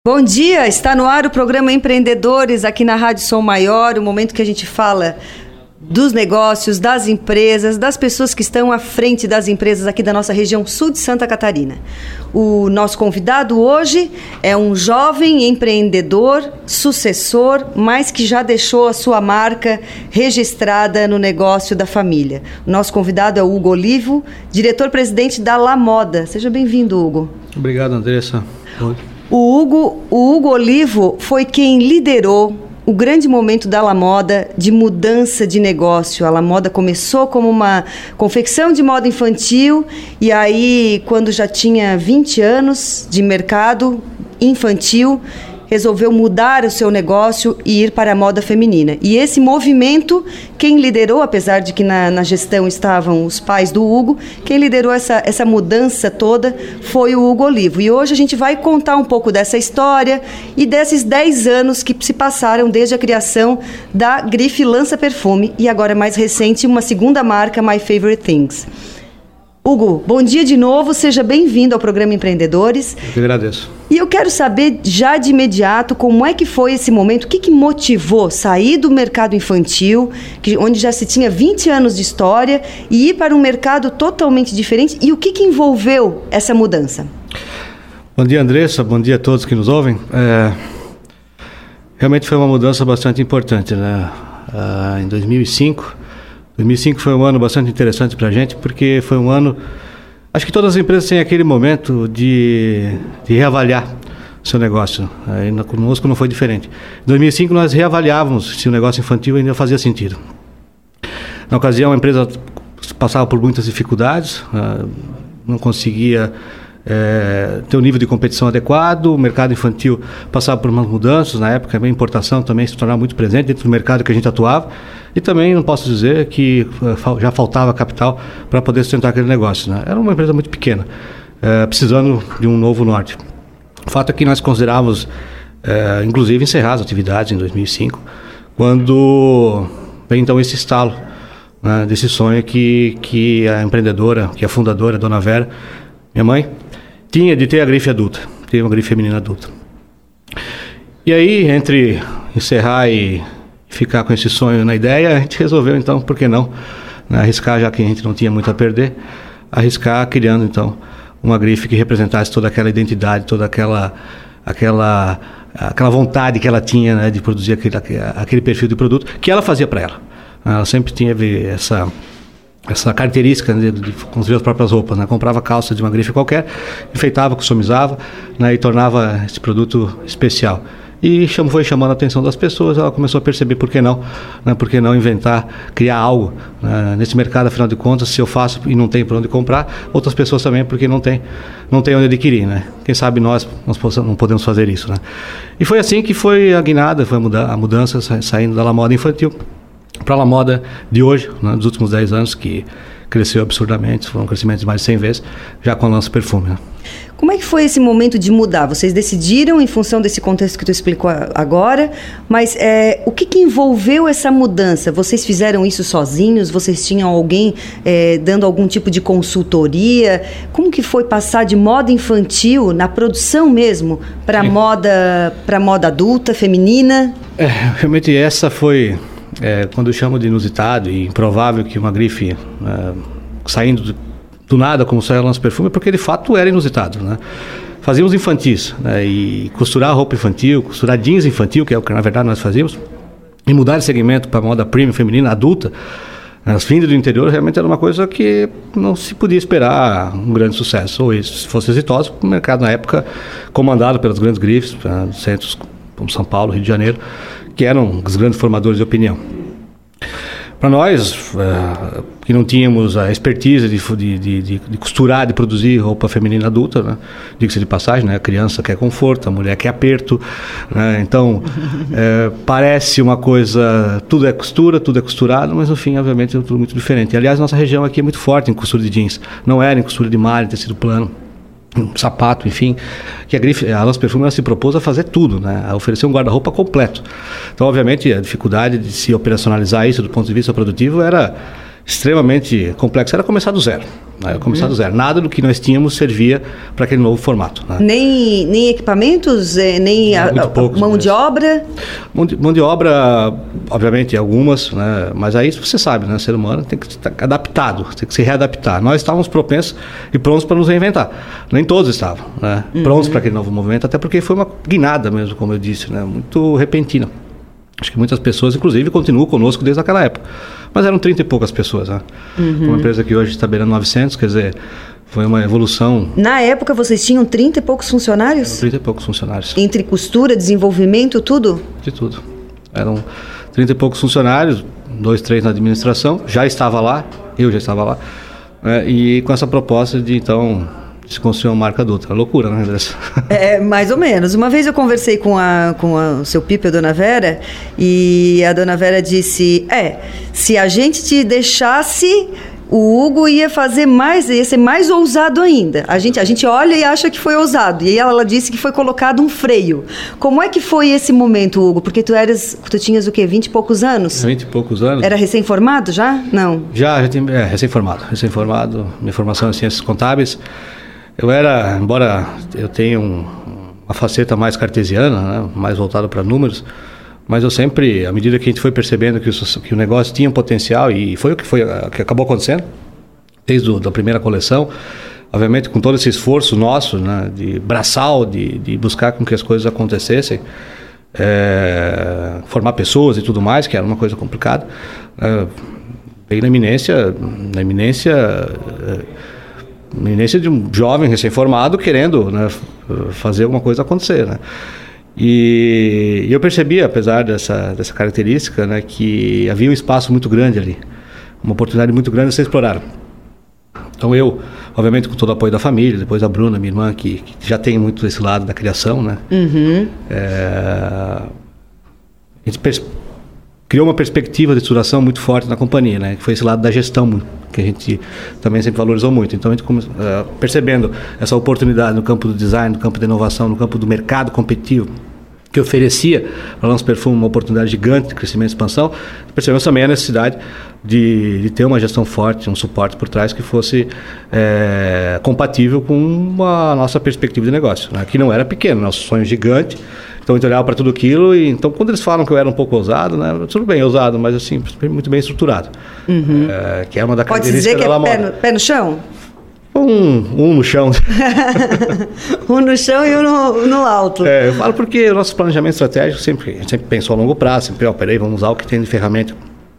Bom dia, está no ar o programa Empreendedores aqui na Rádio Som Maior, o momento que a gente fala dos negócios, das empresas, das pessoas que estão à frente das empresas aqui da nossa região sul de Santa Catarina. O nosso convidado hoje é um jovem empreendedor, sucessor, mas que já deixou a sua marca registrada no negócio da família. O nosso convidado é o Hugo Olivo, diretor-presidente da La Moda. Seja bem-vindo, Hugo. Obrigado, Andressa. O Hugo Olivo foi quem liderou o grande momento da La Moda de mudança de negócio. A La Moda começou como uma confecção de moda infantil e aí, quando já tinha 20 anos de mercado infantil, resolveu mudar o seu negócio e ir para a moda feminina. E esse movimento, quem liderou, apesar de que na gestão estavam os pais do Hugo, quem liderou essa mudança toda foi o Hugo Olivo. E hoje a gente vai contar um pouco dessa história e desses 10 anos que se passaram desde a criação da grife Lança Perfume e agora mais recente uma segunda marca, My Favorite Things. Hugo, bom dia de novo, seja bem-vindo ao programa Empreendedores. Eu que agradeço. E eu quero saber já de imediato como é que foi esse momento, o que motivou sair do mercado infantil, onde já se tinha 20 anos de história, e ir para um mercado totalmente diferente, e o que envolveu essa mudança? Bom dia, Andressa, bom dia a todos que nos ouvem. Realmente foi uma mudança bastante importante, né? Em 2005 foi um ano bastante interessante para a gente, porque foi um ano... Acho que todas as empresas têm aquele momento de reavaliar o seu negócio. Conosco não foi diferente. Em 2005 nós reavaliávamos se o negócio infantil ainda fazia sentido. Na ocasião a empresa passava por muitas dificuldades, não conseguia ter um nível de competição adequado, o mercado infantil passava por umas mudanças, na época a importação também se tornava muito presente dentro do mercado que a gente atuava, e também não posso dizer que já faltava capital para poder sustentar aquele negócio, né? Era uma empresa muito pequena, precisando de um novo norte. O fato é que nós considerávamos, inclusive, encerrar as atividades em 2005, quando veio então esse estalo, né, desse sonho que a empreendedora, que a fundadora, a Dona Vera, minha mãe, tinha de ter a grife adulta, ter uma grife feminina adulta. E aí, entre encerrar e ficar com esse sonho na ideia, a gente resolveu então, por que não, né, arriscar, já que a gente não tinha muito a perder, arriscar criando então uma grife que representasse toda aquela identidade, toda aquela vontade que ela tinha, né, de produzir aquele perfil de produto que ela fazia para ela. Ela sempre tinha essa característica, né, de construir as próprias roupas, né? Comprava calça de uma grife qualquer, enfeitava, customizava, né, e tornava esse produto especial. E foi chamando a atenção das pessoas, ela começou a perceber por que não, né, por que não inventar, criar algo, né, nesse mercado, afinal de contas, se eu faço e não tem por onde comprar, outras pessoas também, porque não tem onde adquirir, né? Quem sabe nós não podemos fazer isso, né? E foi assim que foi a guinada, foi a mudança, saindo da La Moda infantil para a La Moda de hoje, né, dos últimos 10 anos, que cresceu absurdamente, foi um crescimento de mais de 100 vezes, já com a Lança Perfume, né? Como é que foi esse momento de mudar? Vocês decidiram em função desse contexto que tu explicou agora, mas o que envolveu essa mudança? Vocês fizeram isso sozinhos? Vocês tinham alguém dando algum tipo de consultoria? Como que foi passar de moda infantil, na produção mesmo, para moda adulta, feminina? Realmente essa foi... quando eu chamo de inusitado e improvável que uma grife saindo do nada como saiu a Lança Perfume, porque de fato era inusitado, né? Fazíamos infantis, né? E costurar roupa infantil, costurar jeans infantil, que é o que na verdade nós fazíamos, e mudar de segmento para moda premium feminina adulta, as vindas do interior, realmente era uma coisa que não se podia esperar um grande sucesso, ou se fosse exitoso, o mercado na época comandado pelas grandes grifes, centros como São Paulo, Rio de Janeiro, que eram os grandes formadores de opinião. Para nós, que não tínhamos a expertise de costurar, de produzir roupa feminina adulta, né? Diga-se de passagem, né? A criança quer conforto, a mulher quer aperto, né? Então, parece uma coisa, tudo é costura, tudo é costurado, mas no fim, obviamente, é tudo muito diferente. E, aliás, nossa região aqui é muito forte em costura de jeans, não era em costura de malha, tecido plano, um sapato, enfim, que a Lança Perfume ela se propôs a fazer tudo, né? A oferecer um guarda-roupa completo. Então, obviamente, a dificuldade de se operacionalizar isso do ponto de vista produtivo era extremamente complexo. Era começar do zero. Né? Começar do zero. Nada do que nós tínhamos servia para aquele novo formato. Né? Nem equipamentos, nem mão de obra? Mão de obra, obviamente, algumas, né? Mas aí você sabe, né? O ser humano tem que estar adaptado, tem que se readaptar. Nós estávamos propensos e prontos para nos reinventar. Nem todos estavam, né? Prontos para aquele novo movimento, até porque foi uma guinada mesmo, como eu disse, né? Muito repentina. Acho que muitas pessoas, inclusive, continuam conosco desde aquela época. Mas eram 30 e poucas pessoas, né? Uma empresa que hoje está beirando 900, quer dizer, foi uma evolução. Na época, vocês tinham 30 e poucos funcionários? 30 e poucos funcionários. Entre costura, desenvolvimento, tudo? De tudo. Eram 30 e poucos funcionários, 2, 3 na administração. Já estava lá, eu já estava lá. E com essa proposta de, então, se construir uma marca adulta. Loucura, né, Andressa? Mais ou menos. Uma vez eu conversei com o seu Pipe, a dona Vera, e a dona Vera disse, se a gente te deixasse, o Hugo ia ser mais ousado ainda. A gente olha e acha que foi ousado. E ela disse que foi colocado um freio. Como é que foi esse momento, Hugo? Porque tu tinhas o quê? 20 e poucos anos? 20 e poucos anos. Era recém-formado já? Não. Já tinha, recém-formado. Minha formação em ciências contábeis. Embora eu tenha uma faceta mais cartesiana, né, mais voltada para números, mas eu sempre, à medida que a gente foi percebendo que o negócio tinha potencial, e foi o que acabou acontecendo, desde a primeira coleção, obviamente com todo esse esforço nosso, né, de braçal, de buscar com que as coisas acontecessem, formar pessoas e tudo mais, que era uma coisa complicada, veio na iminência de um jovem recém-formado querendo, né, fazer alguma coisa acontecer, né? E eu percebi, apesar dessa característica, né, que havia um espaço muito grande ali, uma oportunidade muito grande a ser explorada. Então eu, obviamente com todo o apoio da família, depois a Bruna, minha irmã, que já tem muito esse lado da criação, né? A gente criou uma perspectiva de estruturação muito forte na companhia, né? Que foi esse lado da gestão, que a gente também sempre valorizou muito. Então a gente percebendo essa oportunidade no campo do design, no campo da inovação, no campo do mercado competitivo, que oferecia para o nosso perfume uma oportunidade gigante de crescimento e expansão, percebemos também a necessidade de ter uma gestão forte, um suporte por trás que fosse compatível com a nossa perspectiva de negócio, né? Que não era pequeno, nosso sonho gigante. Então a gente olhava para tudo aquilo e então quando eles falam que eu era um pouco ousado, né? Tudo bem, ousado, mas assim, muito bem estruturado. Que é uma da característica da La Moda. Pode dizer que é pé no chão? Um no chão. Um no chão e um no alto. Eu falo porque o nosso planejamento estratégico a gente sempre pensou a longo prazo, sempre, peraí, vamos usar o que tem de ferramenta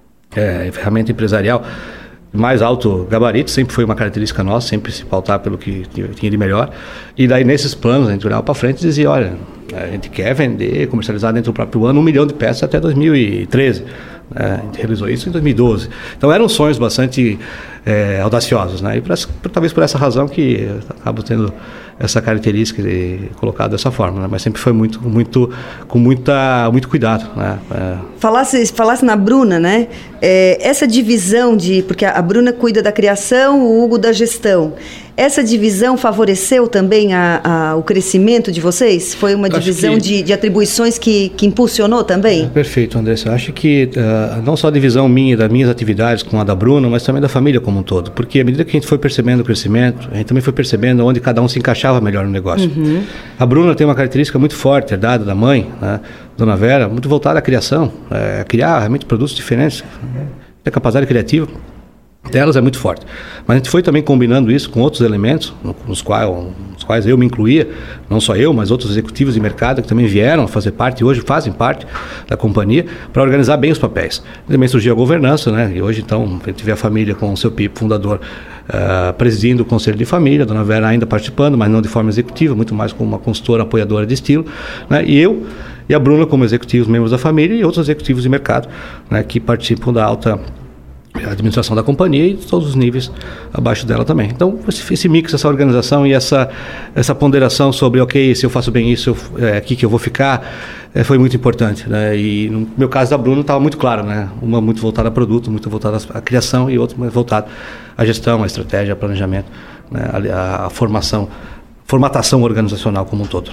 empresarial mais alto gabarito, sempre foi uma característica nossa, sempre se pautar pelo que tinha de melhor. E daí nesses planos a gente olhava para frente e dizia, olha, a gente quer vender, comercializar dentro do próprio ano 1 milhão de peças até 2013. A gente realizou isso em 2012. Então eram sonhos bastante audaciosos, né? E talvez por essa razão que acabo tendo essa característica de colocado dessa forma, né? Mas sempre foi com muito cuidado, né? Falasse na Bruna, né? Essa divisão porque a Bruna cuida da criação, o Hugo da gestão. Essa divisão favoreceu também o crescimento de vocês? Foi uma divisão de atribuições que impulsionou também? Perfeito, Andressa. Eu acho que não só a divisão das minhas atividades com a da Bruna, mas também da família como um todo. Porque à medida que a gente foi percebendo o crescimento, a gente também foi percebendo onde cada um se encaixava melhor no negócio. A Bruna tem uma característica muito forte, herdada da mãe, né, Dona Vera, muito voltada à criação, criar realmente produtos diferentes. A capacidade criativa delas é muito forte. Mas a gente foi também combinando isso com outros elementos, nos quais eu me incluía, não só eu, mas outros executivos de mercado que também vieram a fazer parte e hoje fazem parte da companhia, para organizar bem os papéis. E também surgiu a governança, né? E hoje, então, a gente vê a família com o seu Pipe, fundador, presidindo o Conselho de Família, a Dona Vera ainda participando, mas não de forma executiva, muito mais como uma consultora apoiadora de estilo, né? E eu e a Bruna como executivos, membros da família, e outros executivos de mercado, né, que participam da alta administração da companhia e todos os níveis abaixo dela também. Então, esse mix, essa organização e essa ponderação sobre, ok, se eu faço bem isso, aqui que eu vou ficar, foi muito importante, né? E no meu caso da Bruna estava muito claro, né? Uma muito voltada a produto, muito voltada à criação e outra muito voltada à gestão, à estratégia, ao planejamento, né? A formatação organizacional como um todo.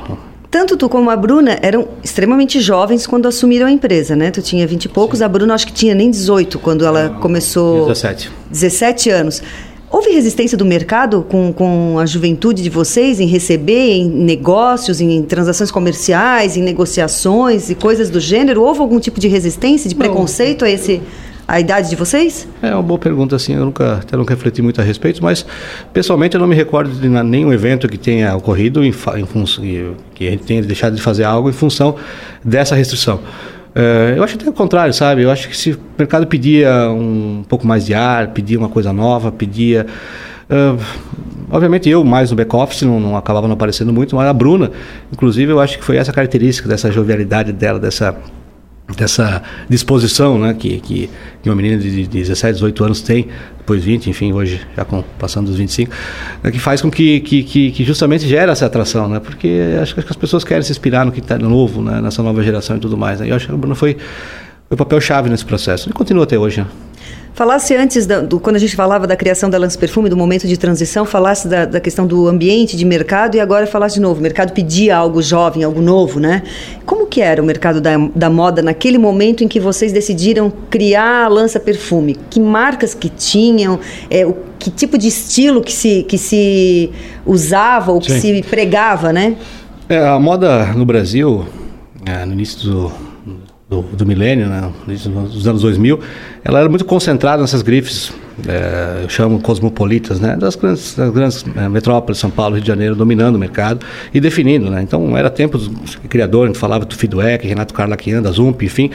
Tanto tu como a Bruna eram extremamente jovens quando assumiram a empresa, né? Tu tinha 20 e poucos, a Bruna acho que tinha nem 18 quando ela começou... 17 anos. Houve resistência do mercado com a juventude de vocês em receber em negócios, em transações comerciais, em negociações e coisas do gênero? Houve algum tipo de resistência, de preconceito a idade de vocês? É uma boa pergunta, assim, eu até nunca refleti muito a respeito, mas pessoalmente eu não me recordo de nenhum evento que tenha ocorrido em função, que a gente tenha deixado de fazer algo em função dessa restrição. Eu acho até o contrário, sabe? Eu acho que se o mercado pedia um pouco mais de ar, pedia uma coisa nova, pedia... obviamente eu mais no back-office não acabava não aparecendo muito, mas a Bruna, inclusive, eu acho que foi essa característica dessa jovialidade dela, dessa disposição, né, que uma menina de 17, 18 anos tem, depois 20, enfim, hoje já passando dos 25, né, que faz com que justamente gera essa atração, né, porque acho que as pessoas querem se inspirar no que está novo, né, nessa nova geração e tudo mais, né, e eu acho que a Bruna foi o papel-chave nesse processo, e continua até hoje, né. Falasse antes, quando a gente falava da criação da Lance Perfume, do momento de transição, falasse da questão do ambiente de mercado e agora falasse de novo, o mercado pedia algo jovem, algo novo, né? Como que era o mercado da moda naquele momento em que vocês decidiram criar a Lança Perfume? Que marcas que tinham, que tipo de estilo que se usava ou que se pregava, né? A moda no Brasil, no início do milênio, né, dos anos 2000, ela era muito concentrada nessas grifes, eu chamo cosmopolitas, né, das grandes metrópoles, São Paulo, Rio de Janeiro, dominando o mercado e definindo, né, então era tempo dos criadores, a gente falava Tufi Dweck, Renato Carlaquian, da Zump, enfim,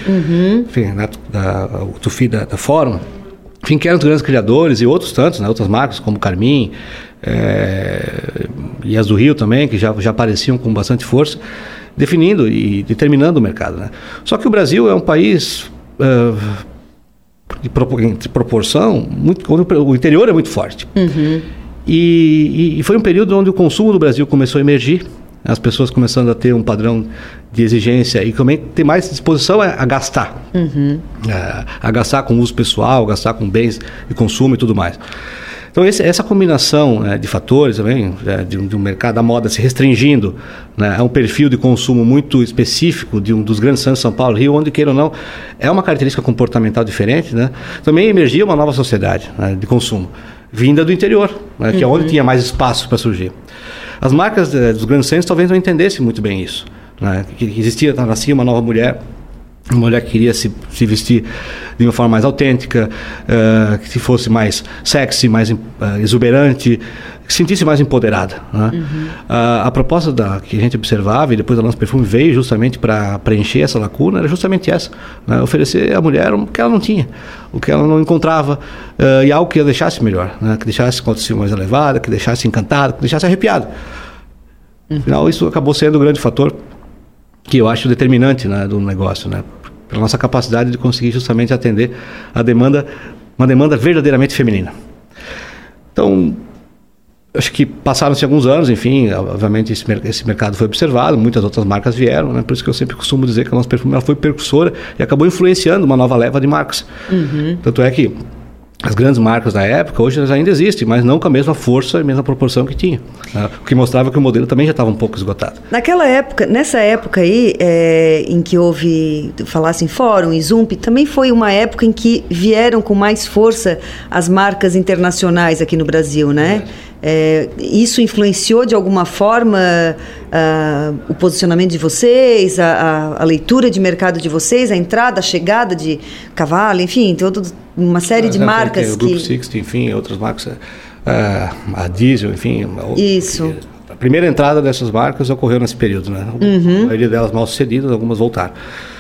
o Tufi da Fórum, enfim, que eram os grandes criadores e outros tantos, né, outras marcas como Carmin, e as do Rio também, que já apareciam com bastante força, definindo e determinando o mercado, né? Só que o Brasil é um país de proporção onde o interior é muito forte. E foi um período onde o consumo do Brasil começou a emergir, as pessoas começando a ter um padrão de exigência e também ter mais disposição a gastar, a gastar com uso pessoal, gastar com bens de consumo e tudo mais. Então essa combinação de fatores também, de um mercado da moda se restringindo, né, a um perfil de consumo muito específico de um dos grandes centros de São Paulo, Rio, onde queira ou não, é uma característica comportamental diferente, né, também emergia uma nova sociedade, né, de consumo, vinda do interior, né, que é onde tinha mais espaço para surgir. As marcas dos grandes centros talvez não entendessem muito bem isso, né, que nascia uma nova mulher, uma mulher que queria se vestir de uma forma mais autêntica, que fosse mais sexy, mais exuberante, que se sentisse mais empoderada, né? A proposta que a gente observava, e depois a Lança Perfume veio justamente para preencher essa lacuna, era justamente essa, né? Oferecer à mulher o que ela não tinha, o que ela não encontrava, e algo que a deixasse melhor, né? Que deixasse com autoestima mais elevada, que deixasse encantada, que deixasse arrepiada. Afinal, isso acabou sendo o grande fator que eu acho determinante, né, do negócio, né, pela nossa capacidade de conseguir justamente atender uma demanda verdadeiramente feminina. Então, acho que passaram-se alguns anos, enfim, obviamente esse mercado foi observado, muitas outras marcas vieram, né, por isso que eu sempre costumo dizer que a Lança Perfume ela foi precursora e acabou influenciando uma nova leva de marcas. Tanto é que as grandes marcas da época, hoje elas ainda existem, mas não com a mesma força e a mesma proporção que tinha, né? O que mostrava que o modelo também já estava um pouco esgotado. Nessa época aí, em que falasse em Fórum e Zump, também foi uma época em que vieram com mais força as marcas internacionais aqui no Brasil, né? Isso influenciou de alguma forma o posicionamento de vocês, a leitura de mercado de vocês, a entrada, a chegada de Cavalli, enfim, toda uma série de marcas o Grupo 60, enfim, outras marcas, a Diesel, enfim. Isso. A primeira entrada dessas marcas ocorreu nesse período, né? A maioria delas mal sucedidas, algumas voltaram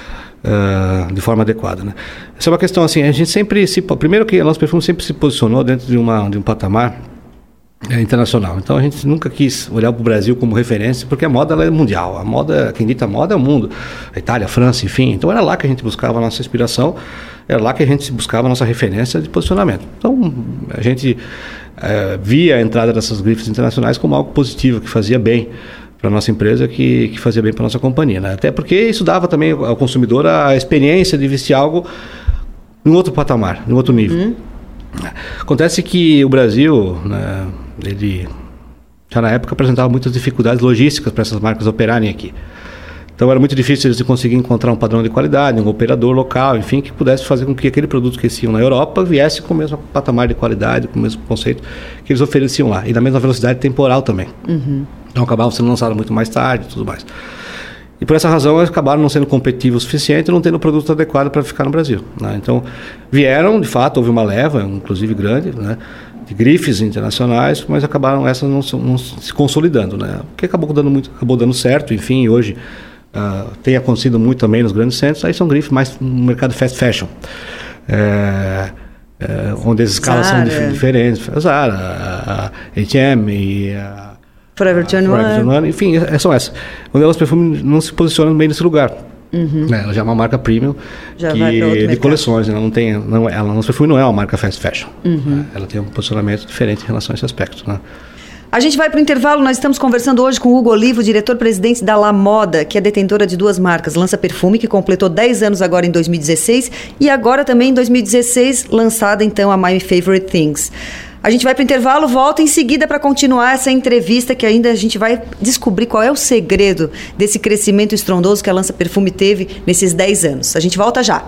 de forma adequada, né? Essa é uma questão assim, a gente sempre primeiro que a Lança Perfume sempre se posicionou dentro de um patamar internacional. Então a gente nunca quis olhar para o Brasil como referência, porque a moda ela é mundial. A moda, quem dita a moda é o mundo. A Itália, a França, enfim. Então era lá que a gente buscava a nossa inspiração, era lá que a gente buscava a nossa referência de posicionamento. Então a gente via a entrada dessas grifes internacionais como algo positivo, que fazia bem para a nossa empresa, que fazia bem para a nossa companhia, né? Até porque isso dava também ao consumidor a experiência de vestir algo em outro patamar, em outro nível. Acontece que o Brasil, né, ele já na época apresentava muitas dificuldades logísticas para essas marcas operarem aqui. Então era muito difícil eles conseguirem encontrar um padrão de qualidade, um operador local, enfim, que pudesse fazer com que aquele produto que eles tinham na Europa viesse com o mesmo patamar de qualidade, com o mesmo conceito que eles ofereciam lá. E na mesma velocidade temporal também. Então acabavam sendo lançados muito mais tarde e tudo mais. E por essa razão eles acabaram não sendo competitivos o suficiente e não tendo o produto adequado para ficar no Brasil, né? Então vieram, de fato, houve uma leva, inclusive grande, né, de grifes internacionais, mas acabaram essas não se consolidando, né? Porque acabou dando certo, enfim, hoje tem acontecido muito também nos grandes centros, aí são grifes mais no mercado fast fashion, onde as escalas são diferentes, Zara, H&M e Forever 21, enfim, são essas. O Elas Perfume não se posiciona bem nesse lugar. Ela já é uma marca premium de coleções. Ela Elas Perfume não é uma marca fast fashion. Ela tem um posicionamento diferente em relação a esse aspecto, né? A gente vai para o intervalo, nós estamos conversando hoje com o Hugo Olivo, diretor-presidente da La Moda, que é detentora de 2 marcas, Lança Perfume, que completou 10 anos agora em 2016, e agora também em 2016, lançada então a My Favorite Things. A gente vai para o intervalo, volta em seguida para continuar essa entrevista, que ainda a gente vai descobrir qual é o segredo desse crescimento estrondoso que a Lança Perfume teve nesses 10 anos. A gente volta já.